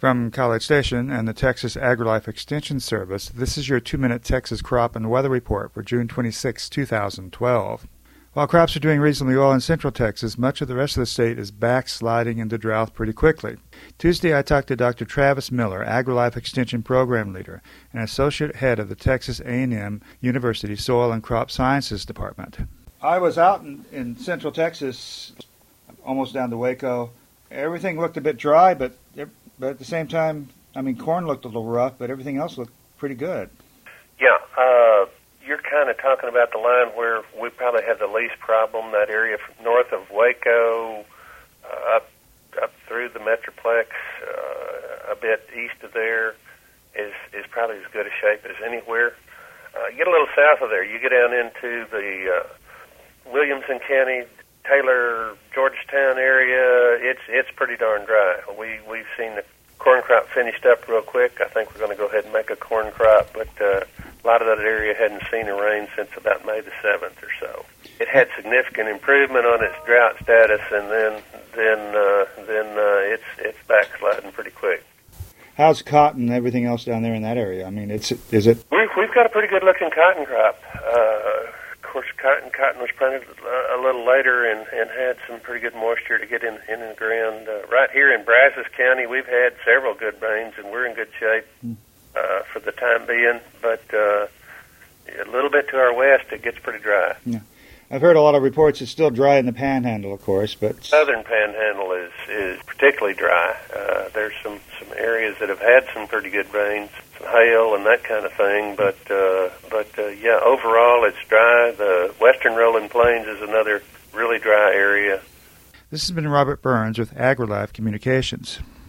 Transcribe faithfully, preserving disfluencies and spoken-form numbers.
From College Station and the Texas AgriLife Extension Service, this is your two-minute Texas crop and weather report for June twenty-sixth, two thousand twelve. While crops are doing reasonably well in central Texas, much of the rest of the state is backsliding into drought pretty quickly. Tuesday, I talked to Doctor Travis Miller, AgriLife Extension Program Leader and Associate Head of the Texas A and M University Soil and Crop Sciences Department. I was out in, in central Texas, almost down to Waco. Everything looked a bit dry, but but at the same time, I mean, corn looked a little rough, but everything else looked pretty good. Yeah, uh, you're kind of talking about the line where we probably have the least problem, that area north of Waco, uh, up up through the Metroplex, uh, a bit east of there, is, is probably as good a shape as anywhere. Uh, you get a little south of there, you get down into the uh, Williamson County, Taylor, Georgetown area, it's it's pretty darn dry. We, we've seen the corn crop finished up real quick. I think we're going to go ahead and make a corn crop, but uh, a lot of that area hadn't seen a rain since about May the seventh or so. It had significant improvement on its drought status, and then then uh, then uh, it's it's backsliding pretty quick. How's cotton and everything else down there in that area? I mean, it's is it? We've we've got a pretty good looking cotton crop. Uh, Of course, cotton cotton was planted a little later and, and had some pretty good moisture to get in, in the ground. Uh, right here in Brazos County, we've had several good rains, and we're in good shape uh, for the time being. But uh, a little bit to our west, it gets pretty dry. Yeah. I've heard a lot of reports it's still dry in the Panhandle, of course, but southern Panhandle is, is particularly dry. Uh, there's some, some areas that have had some pretty good rains, some hail and that kind of thing, but uh, but uh, yeah, overall it's dry. The western rolling plains is another really dry area. This has been Robert Burns with AgriLife Communications.